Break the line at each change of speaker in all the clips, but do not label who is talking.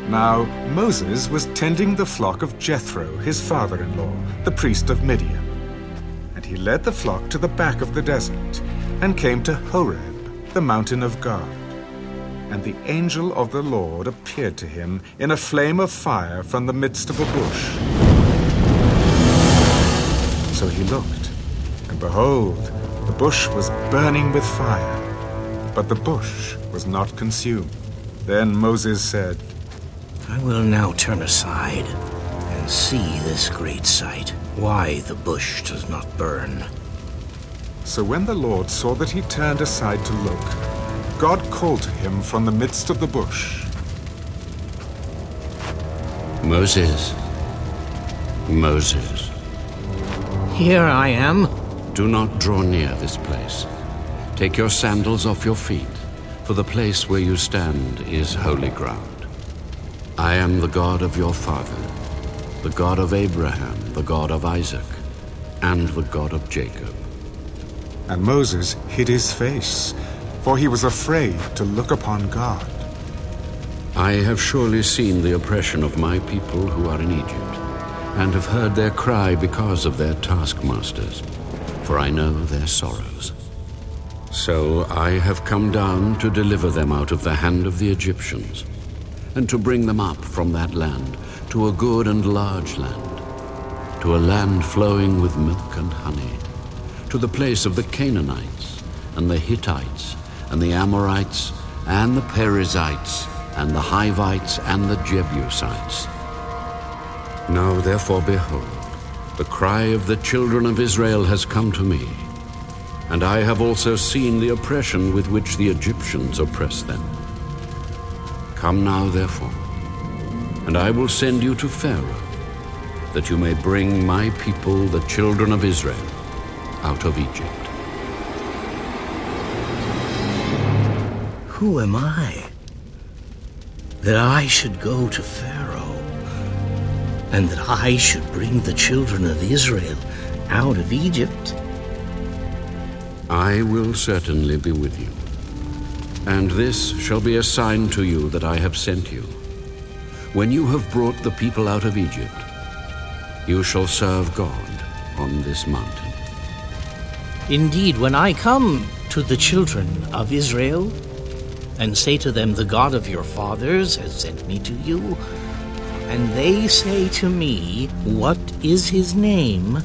Now Moses was tending the flock of Jethro, his father-in-law, the priest of Midian. And he led the flock to the back of the desert and came to Horeb, the mountain of God. And the angel of the Lord appeared to him in a flame of fire from the midst of a bush. So he looked, and behold, the bush was burning with fire, but the bush was not consumed. Then Moses said,
I will now turn aside and see this great sight, why the bush does not burn.
So when the Lord saw that he turned aside to look, God called to him from the midst of the bush.
Moses, Moses.
Here I am.
Do not draw near this place. Take your sandals off your feet, for the place where you stand is holy ground. I am the God of your father, the God of Abraham, the God of Isaac, and the God of Jacob.
And Moses hid his face, for he was afraid to look upon God.
I have surely seen the oppression of my people who are in Egypt, and have heard their cry because of their taskmasters, for I know their sorrows. So I have come down to deliver them out of the hand of the Egyptians, and to bring them up from that land to a good and large land, to a land flowing with milk and honey, to the place of the Canaanites, and the Hittites, and the Amorites, and the Perizzites, and the Hivites, and the Jebusites. Now therefore, behold, the cry of the children of Israel has come to me, and I have also seen the oppression with which the Egyptians oppress them. Come now, therefore, and I will send you to Pharaoh, that you may bring my people, the children of Israel, out of Egypt.
Who am I, that I should go to Pharaoh, and that I should bring the children of Israel out of Egypt?
I will certainly be with you. And this shall be a sign to you that I have sent you. When you have brought the people out of Egypt, you shall serve God on this mountain.
Indeed, when I come to the children of Israel and say to them, the God of your fathers has sent me to you, and they say to me, what is his name?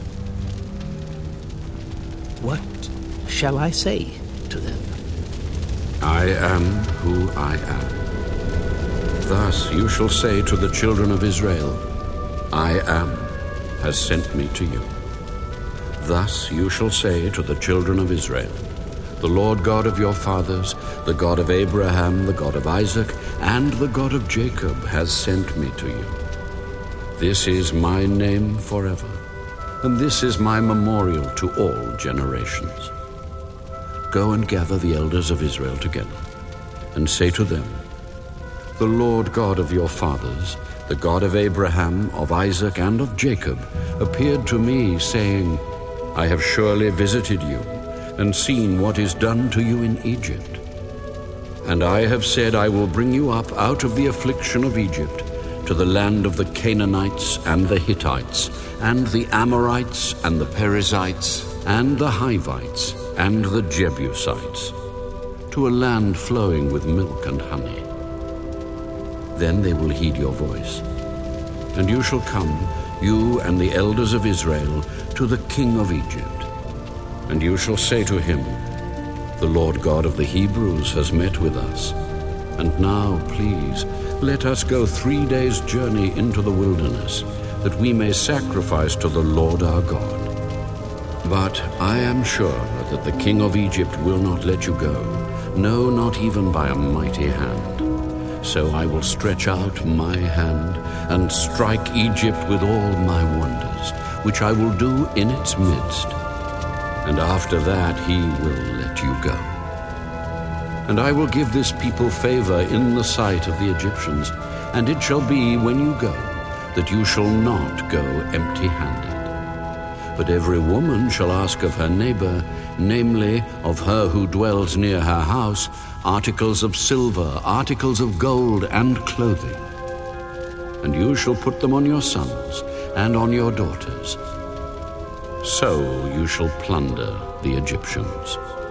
What shall I say to them?
I am who I am. Thus you shall say to the children of Israel, I am has sent me to you. Thus you shall say to the children of Israel, the Lord God of your fathers, the God of Abraham, the God of Isaac, and the God of Jacob has sent me to you. This is my name forever, and this is my memorial to all generations. Go and gather the elders of Israel together, and say to them, the Lord God of your fathers, the God of Abraham, of Isaac, and of Jacob, appeared to me, saying, I have surely visited you, and seen what is done to you in Egypt. And I have said, I will bring you up out of the affliction of Egypt, to the land of the Canaanites, and the Hittites, and the Amorites, and the Perizzites, and the Hivites, and the Jebusites, to a land flowing with milk and honey. Then they will heed your voice, and you shall come, you and the elders of Israel, to the king of Egypt. And you shall say to him, the Lord God of the Hebrews has met with us. And now, please, let us go 3 days' journey into the wilderness, that we may sacrifice to the Lord our God. But I am sure that the king of Egypt will not let you go, no, not even by a mighty hand. So I will stretch out my hand and strike Egypt with all my wonders, which I will do in its midst. And after that he will let you go. And I will give this people favor in the sight of the Egyptians, and it shall be when you go, that you shall not go empty-handed. But every woman shall ask of her neighbor, namely, of her who dwells near her house, articles of silver, articles of gold, and clothing. and you shall put them on your sons and on your daughters. So you shall plunder the Egyptians.